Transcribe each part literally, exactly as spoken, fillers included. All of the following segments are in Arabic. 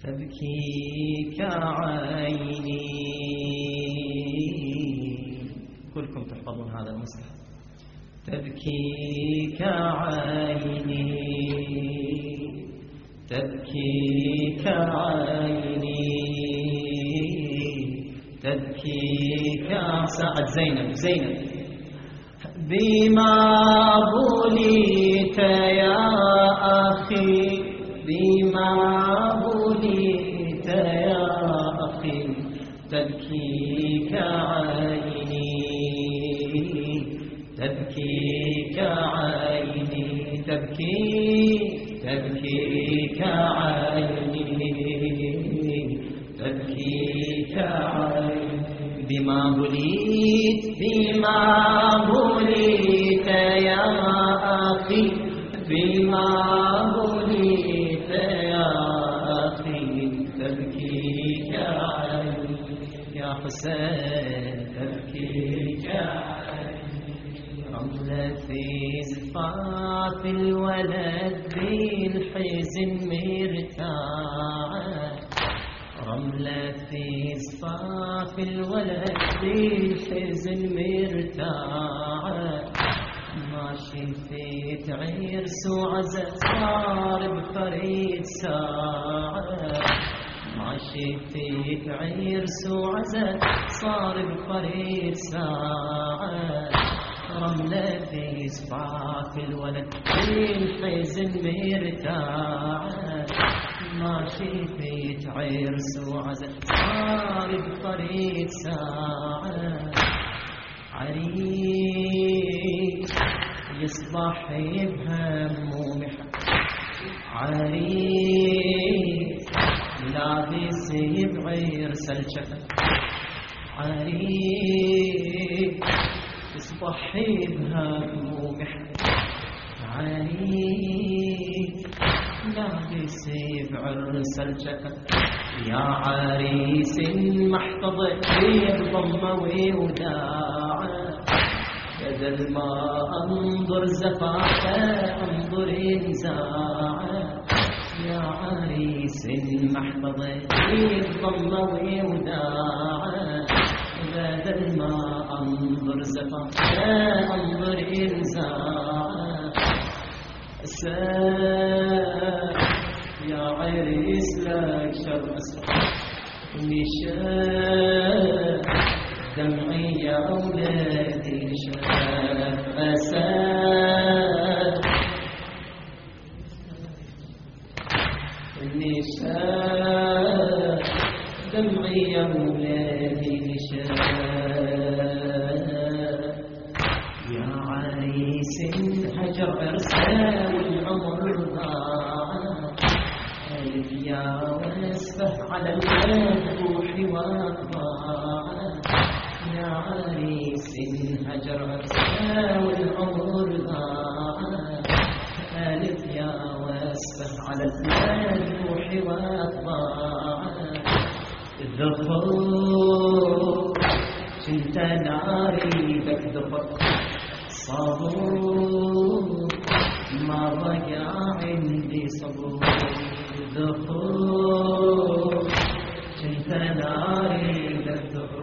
تبكيك عيني. كلكم تحفظون هذا المصحف. تبكيك عيني تبكيك عيني تبكيك. ساعد زينب زينب بما بليت يا أخي بما بليت يا أخي تبكيك عيني تبكيك عيني تبكي تبكيك عيني تبكيك عيني. بما بليت بما بليت يا أخي بما بليت يا أخي تبكيك عيني يا حسين تبكيك عيني. رملة زفاف الولد بالحزن مرتاعة رملة زفاف الولد بالحزن مرتاعة. ما شفت عرس وعزة صار بفريد ساعة ما شفت عرس وعزة صار بفريد ساعة. رملة زفاف الولد بالحزن مرتاعة ما شفت عرس وعزة صار بفريد ساعة. عريس يصبح بهم ومحن عريس لابس بعرس الجفن عريس يصبح بهم ومحن عريس لابس بعرس الجفن. يا عريس محتضر بضمه ووداعه بدل ما انظر زفافه انظر انزاعه. يا عريس محتضر بضمه ووداعه بدل ما انظر زفافه انظر انزاعه. أساء يا عريس لك شر أسرع نشاء دمعي يا أولادي شاف أساء نشاء دمعي يا أولادي شاف. يا عريس هجر عرسه والعمر ضاع ألف يا واسفه على المذبوح وأطباع. يا عريس هجر عرسه والعمر ضاع ألف يا واسفه على المذبوح وأطباع. الذفر كنت ناري بك ذفر صبر ما بقى عندي صبر. ذخور كنت ناري للذخور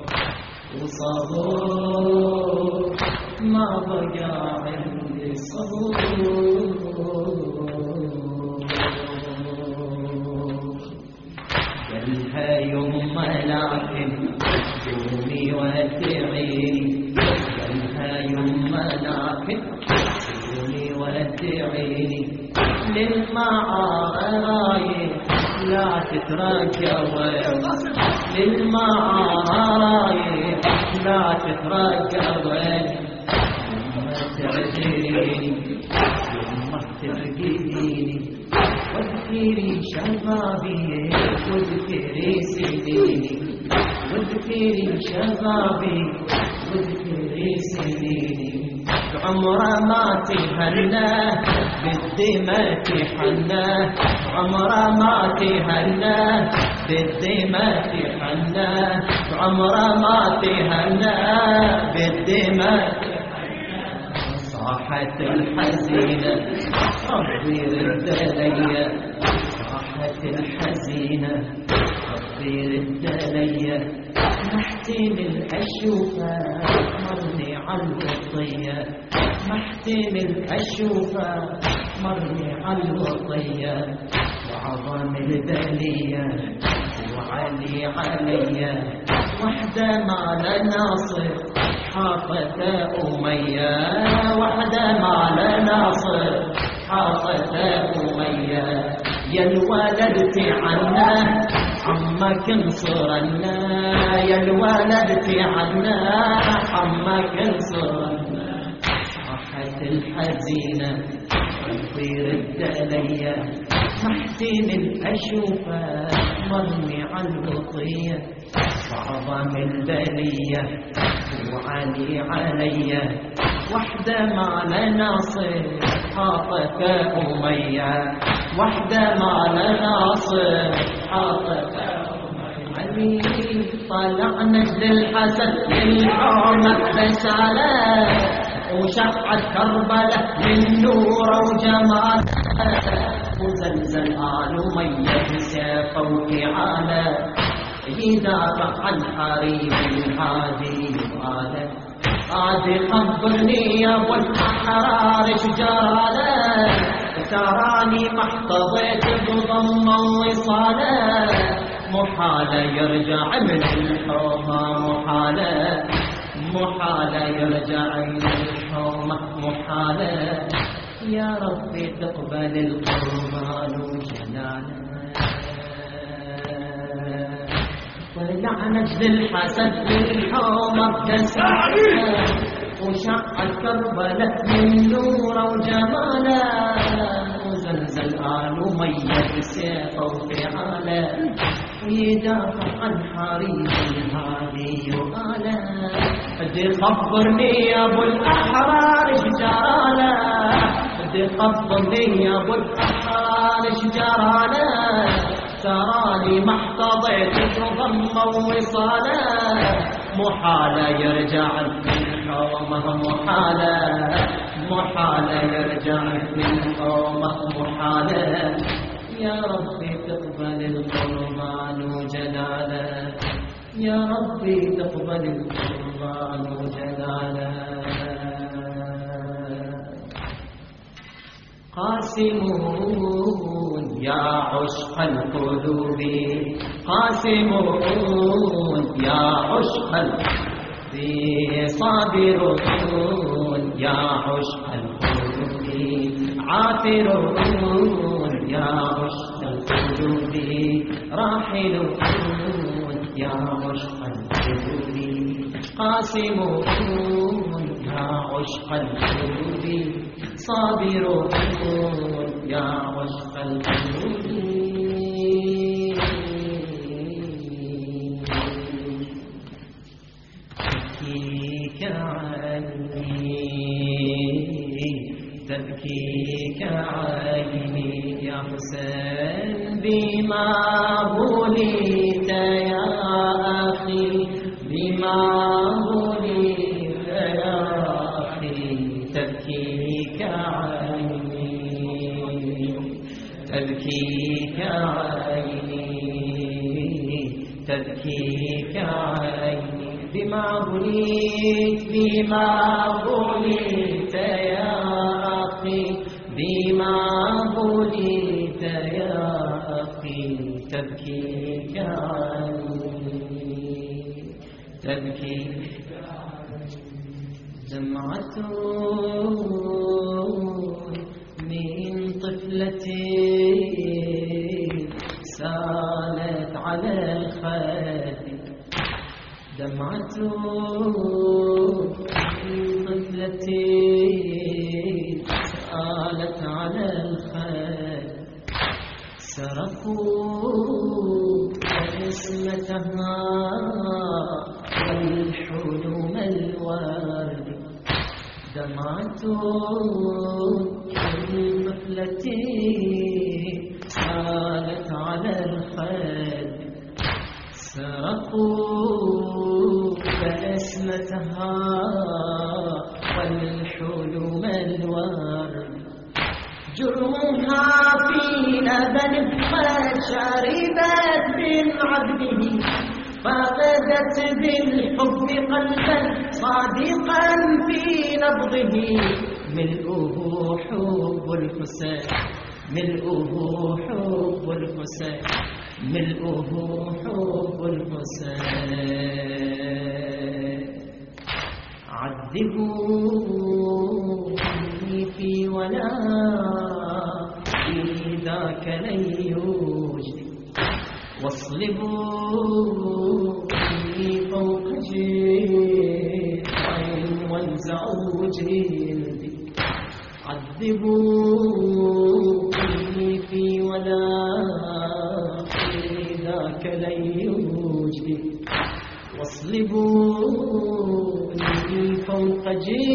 وصبر ما بقى عندي صبر. قالها يما لكن قومي وادعيني قالها يما لكن قومي وادعيني للمعارايح لا تتركوا للمعارايح لا تتركوا. يما تعجيني يما ترقيني واذكري شبابي واذكري سنيني واذكري شبابي واذكري سنيني. عمره ما تهنى بالدماء تحنى عمره ما تهنى بالدماء تحنى عمره ما تهنى بالدماء. صاحت الحزينة ربي رد لي صاحت صاحت الحزينة ربي رد عليا محتمل أشوفه مرني عالوصية محتمل أشوفه مرني عالوصية وعظم البلية وعلي عليا وحدة مال ناصر حافة أمية وحدة مال ناصر حافة أمية يا الولد في عنا عمك انصرنا يا الولد في عنا عمك انصرنا صاحت الحزينة ربي رد عليا محتمل أشوفه مرني عالوصية وعظم البلية وعلي عليا وحدة مال ناصر حاطك أمية وحدة مال ناصر حاطك علي طلع نجد الحسد للحومة رسالة وشقت كربلة من نور وجمال وزلزل آل أمية سيفه وفعاله يدافع عن حريم الهادي وآله عادي خبرني يا ابو الأحرار شجراله تراني ما احتضيت بضم وصاله محاله يرجع من الحومة محاله محاله يرجع من الحومة محاله يا ربي تقبل القربان وجلاله طلع نجد الحسد للحومة بجسمه وشقت كربلة من نوره وجماله وزلزل آل أمية بسيفه وفعاله ويدافع عن حريم الهادي وآله بدي خبرني يا ابو الأحرار شجراله بدي خبرني يا ابو الأحرار شجراله تراني ما احتضيت ضم ووصاله محاله يرجع من الحومة محاله محاله يرجع من الحومة محاله يا ربي تقبل القربان وجلاله يا ربي تقبل القربان وجلاله قاسمون يا عشق القلوب قاسمون يا عشق القلوب صابرون يا عشق القلوب عاثرون يا عشق القلوب راحلون يا عشق القلوب قاسمون يا عشق القلوب صابرون يا عشق القلوب تبكيك عيني تبكيك عيني يا حسين بما بليت يا أخي بما بليت يا أخي تبكيك عيني تبكيك عيني تبكيك عيني بما بليت بما بليت يا أخي بما بليت يا أخي تبكيك عيني تبكيك دمعة من طفلتي سالت على الخد دمعة من طفلتي سالت على الخد سرقوا اسمتها والحلم الورد دمعة طفلتي سالت على الخد سرقوا بسمتها والحلم الورد جرمها في لبن شربت من عبده فقدت بالحب قلبا صادقا في نبضه ملؤه حب الحسين ملؤه حب الحسين ملؤه حب الحسين عذبوني في ولا في ذاك لن يوجد واصلبوني فوق جيحي وانزعوا جلدي عذبوني في ولا في ذاك لن يوجد واصلبوني فوق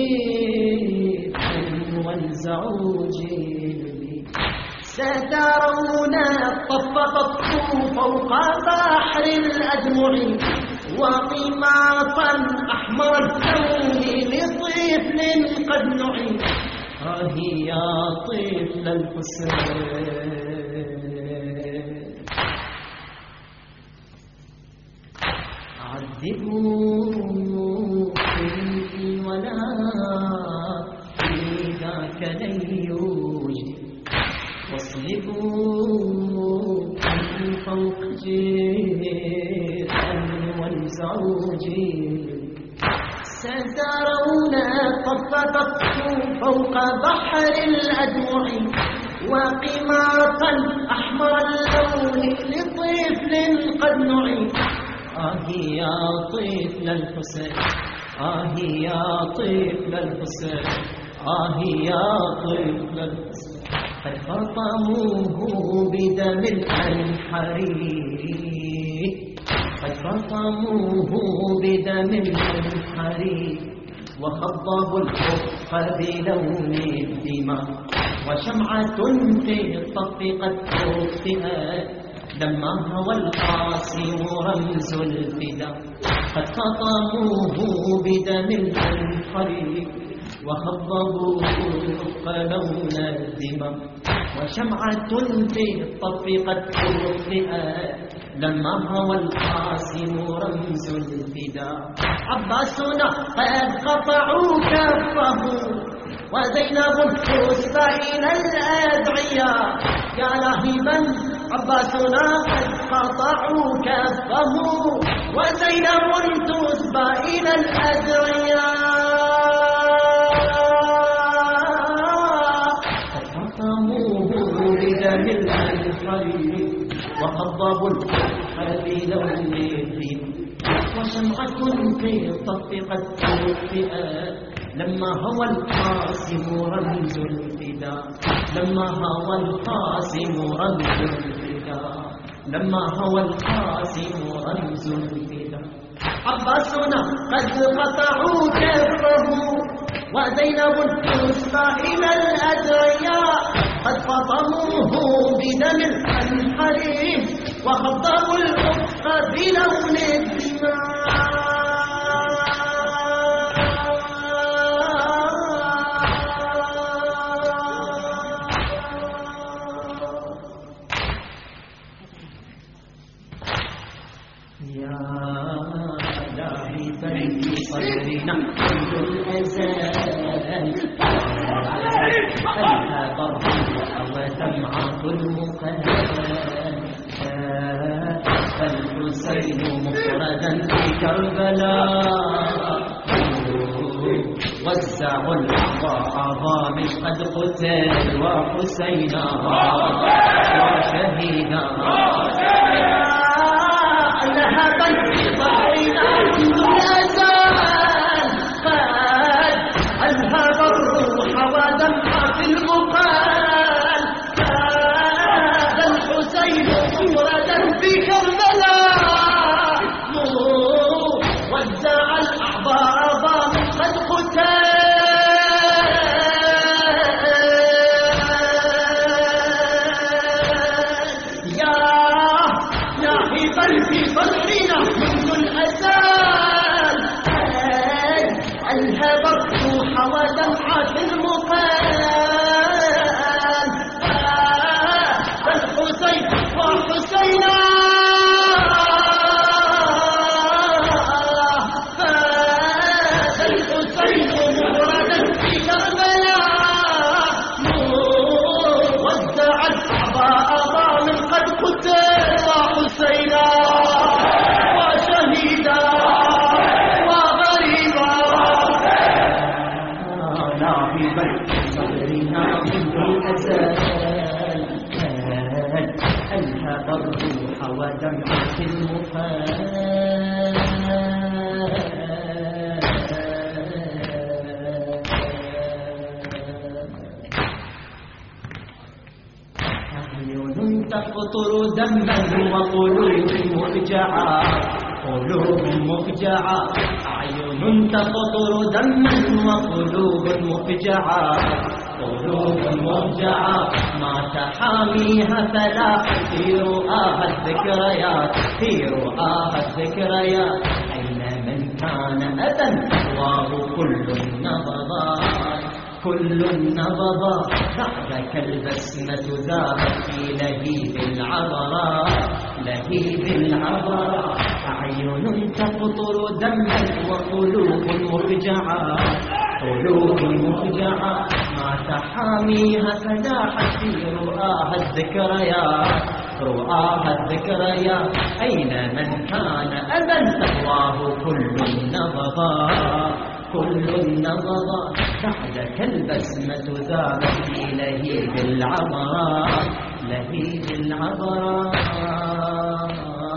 جيحي وانزعوا جلدي سترون الطف تطفو فوق بحر الأدمع وقماطا أحمر اللون لطفل قد نعي آه يا طفل الحسين عذبوني ولا في ذاك لن يوجد واصلبوني فوق جيحا وانزعوا جلدي سترون الطف تطفو فوق بحر الأدمع وقماطا أحمر اللون لطفل قد نعي آه يا طفل الحسين آه يا طفل الحسين آه يا طفل الحسين قد فطموه بدم الحريق قد فطموه بدم الحريق وخضبوا الحق بلون الدماء وشمعة في الطف قد طفئت لما هوى القاسم رمز الفداء قد فطموه بدم الحريق وخضبوا الحق لون الدماء وشمعة في الطف قد طفئت لما هوى القاسم رمز الفداء عباسنا قد قطعوا كفه وزينب تسبى إلى الأدعياء يا لهيبا عباسنا قد قطعوا كفه وزينب تسبى إلى الأدعياء قد قطموه بدم الحريق وخضبوا الحق بلون الدين وشمعة في الطف قد طفئت لما هوى القاسم رمز الفداء لما هوى القاسم رمز الفداء لما هوى القاسم رمز الفداء عباسنا قد قطعوا كفه وزينب تسبى إلى الأدعياء قد فطموه بدم الحريق وخضبوا الحق بلون الدماء يا لاهبا في صدرنا كل الأزال ألها ضربها ودمعة المقال فالحسين مفردا في كربلاء وزعوا الأعضاء ضامش قد قتل وحسينا وشهيدا لهبا في ضحينا كل الأزال قد ألهب الروح ودمعة المقال هذا الحسين مفردا في كربلاء وزع الأعضاء ضامش قد قتل في صدرنا منذ الأزال ألهب الروح ودمعة المقال فالحسين وحسين دمعة المفاد أعين تقطر دما وقلوب مفجعة قلوب مفجعة أعين تقطر دما وقلوب مفجعة قلوب مفجعة ما تحاميها فلاح في رؤاها الذكريات في رؤاها الذكريات أين من كان أبا الله كل النبضات كل النبضات بعدك البسمة ذابت في لهيب العبرات لهيب العبرات أعين تقطر دما وقلوب مفجعة قلوب مفجعة ما تحاميها فلاحت في رؤاها الذكريات رؤاها الذكريات أين من كان أبا تقواه كل النبضات كل النبضات بعدك البسمة ذابت في لهيب العبرات لهيب العبرات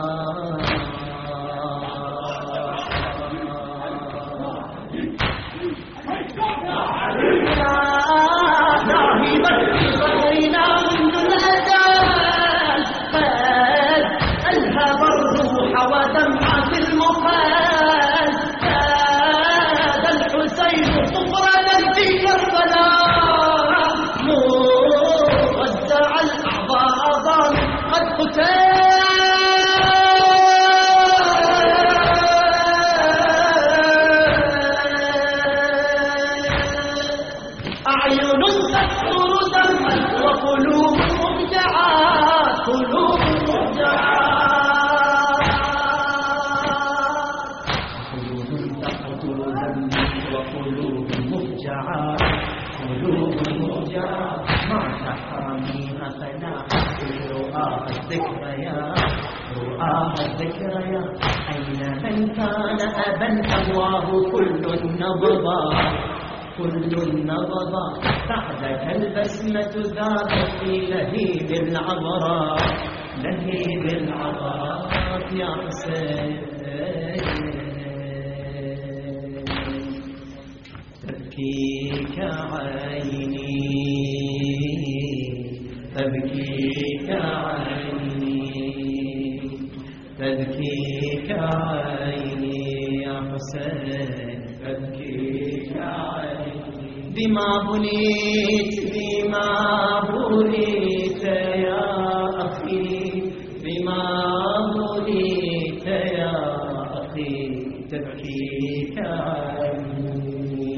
الذكريات أين من كان أبا أبواه كل النبضات كل النبضات بعدك البسمة ذابت في لهيب العبرات لهيب العبرات يا حسين تبكيك عيني تبكيك عيني تبكيك عيني يا حسين تبكيك عيني بما بنيت بما بنيت يا أخي بما بنيت يا أخي تبكيك عيني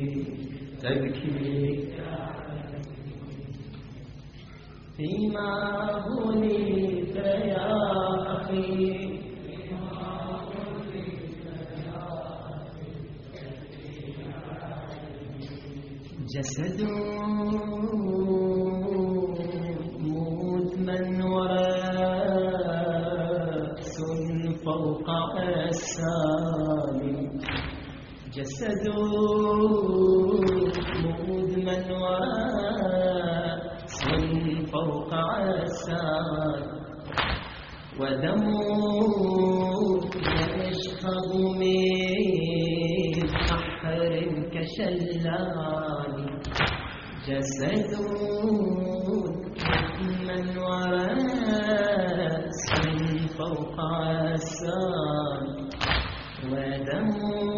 تبكيك عيني بما بنيت يا جسد مدمن ورأس فوق أجسام جسد مدمن ورأس فوق أجسام ودم يشخب من بحر كشلال جسد من ورأس فوق عسان ودم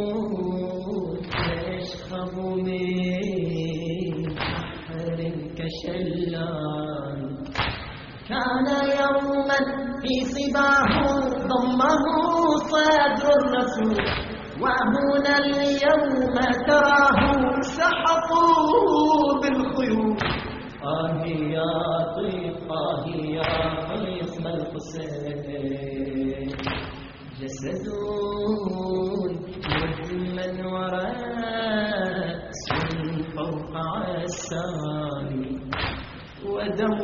يشخب من بحر كشلال كان يوما في صباه ضمه صدر الرسول وهنا اليوم تراه سحقوه بالخيول آه يا طيب آه يا قسم الحسين جسد مدمن ورأس فوق عسان ودم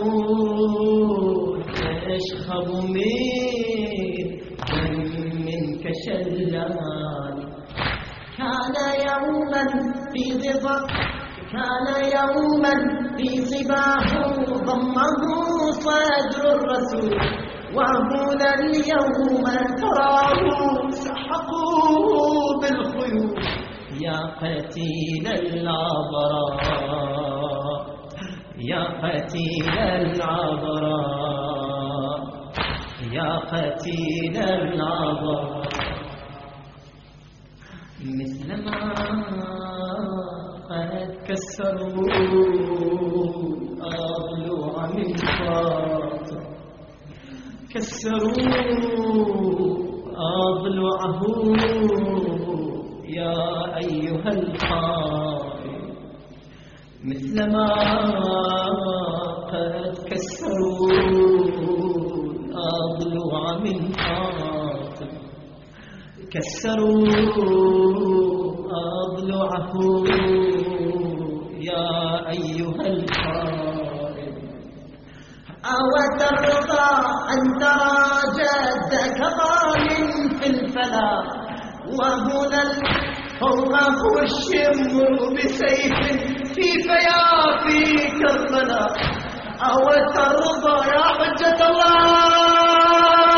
يشخب من دم كشلال كان يوما في ضبع كان يوما في صباه ضمه صدر الرسول وهنا اليوم تراه سحقوه بالخيول يا قتيل العبراء يا قتيل العبراء يا قتيل العبراء مثلما قد كسروا أضلوع من فاطر كسروا أضلعه يا أيها الخائن مثلما قد كسروا أضلوع من فاطر كسروا أضلعه يا أيها الخائن أو ترضى أن ترى جدك ظالم في الفلا وهنا فوقه الشمر بسيف في فيافي كربلاء أو ترضى يا حجة الله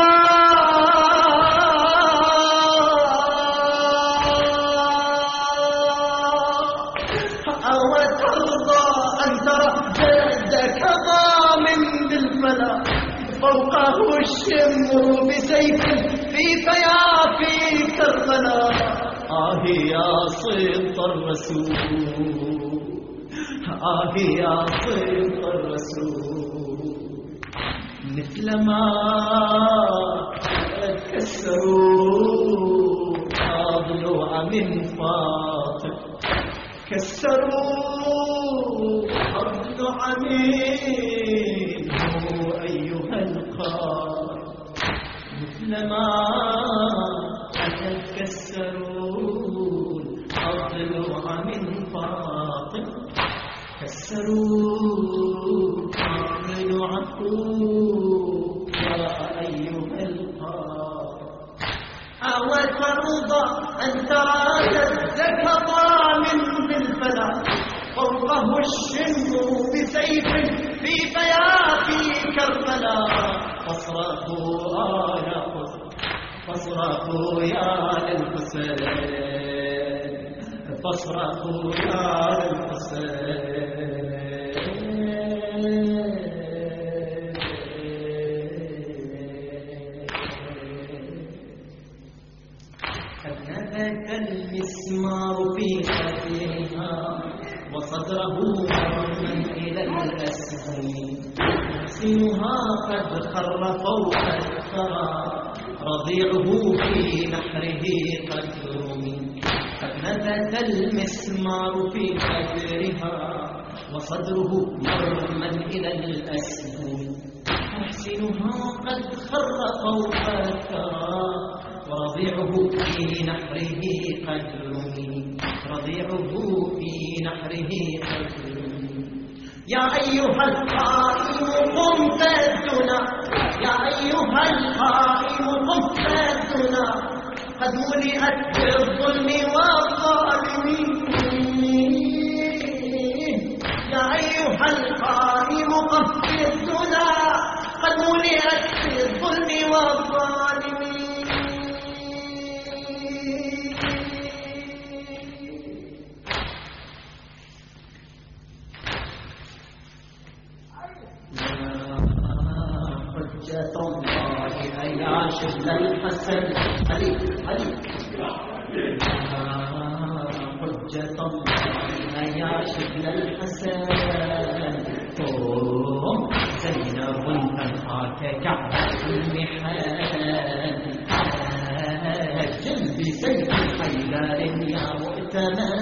أو ترضى أن ترى جدك ضامن بالفلا فوقه الشمر بسيف في فيافي كربلاء آه يا صدق الرسول آه يا صدق الرسول مثلما كسروا أضلوع من فاطر كسروا أضلوع منه أيها القائد مثلما كسروا أضلوع من فاطر كسروا أضلوعه يا أيها القائد أو ترضى أن ترى جدك ضامن بالفلا فوقه الشمر بسيف في فيافي كربلاء فاصرخوا آل حسن فاصرخوا يا للحسين فاصرخوا يا للحسين ذاك المسمار في خدها وصدره مرما إلى الأسهم سنها قد خر فوق الثرى رضيعه في نحره قد رمي قد نبت المسمار في خدرها وصدره مرما إلى الأسهم محسنها قد خر فوق الثرى رضيعه في نحره قد رمي رضيعه في نحره قد رمي يا أيها القائم قم فادنا يا أيها القائم قم فادنا قد ملئت بالظلم والظالمين يا أيها القائم قم فادنا قد ملئت بالظلم والظالمين يا شبل الحسن علي علي حجة الله يا شبل الحسن زينب تنحاك كعبة المحال جنب سيف حيدار يا مؤتمن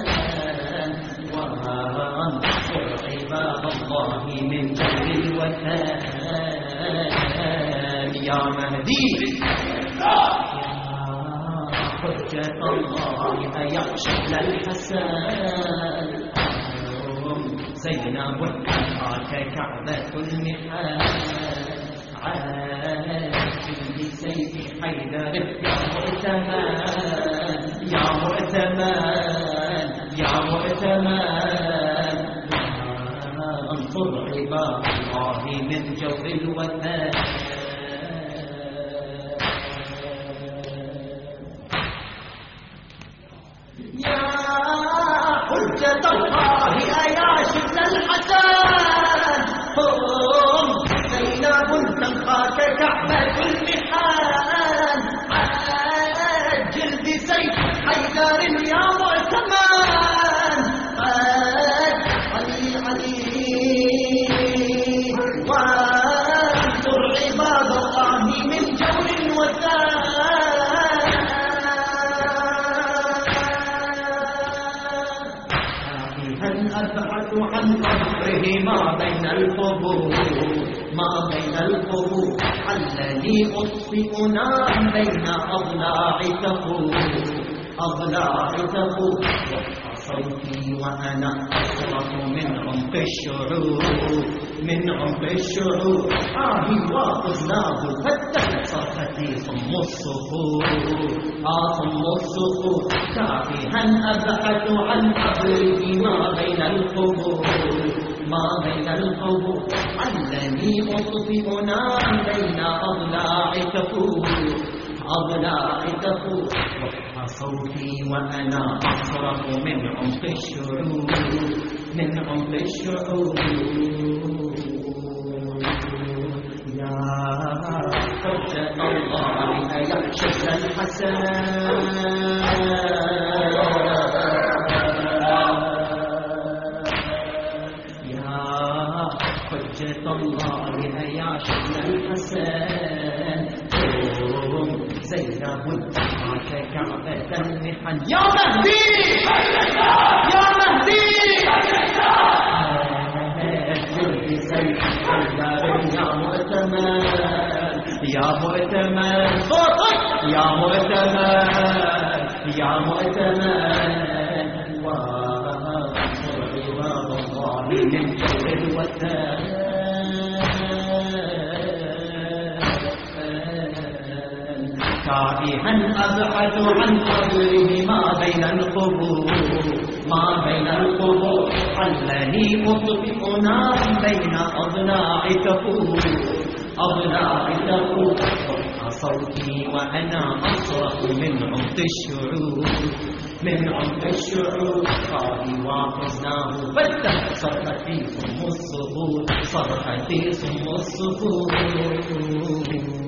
وانصر عباد الله من جهل الوثان يا مهدي يا حجة الله يا شبل الحسن زينب تنحاك كعبة المحال عاجل بسيف حيدر يا مؤتمن يا مؤتمن يا مؤتمن انصر عباد الله من جور الوثن ما بين القبور ما بين القبور علني أطفئ نارا بين أضلاع تقول أضلاع تقول صوتي وأنا أصرخ من عمق الشعور من عمق الشعور آهي وأذناه فتت صرختي صم الصخور آه صم الصخور تافها أبحث عن قبره ما بين القبور ما بين القبور علني أطفئ نارا بين أضلاع تقول أضلاع تقول صوتي وأنا أصرخ من عمق الشعور من عمق الشعور يا حجة الله أيحشد الحسن يا حجة الله أيحشد الحسن زينب معك كعبة المحن يا مهدي يا مهدي يا مؤتمن يا مؤتمن صوتك يا مؤتمن يا مؤتمن وانصر عباد الله من جور الوثن تائها أبحث عن قبره ما بين القبور ما بين القبور علني أطفئ نارا بين أضلاع تقول أضلاع تقول صوتي وأنا أصرخ من عمق الشعور من عمق الشعور قالي وحزناه فتت صرختي صم الصخور صرختي صم الصخور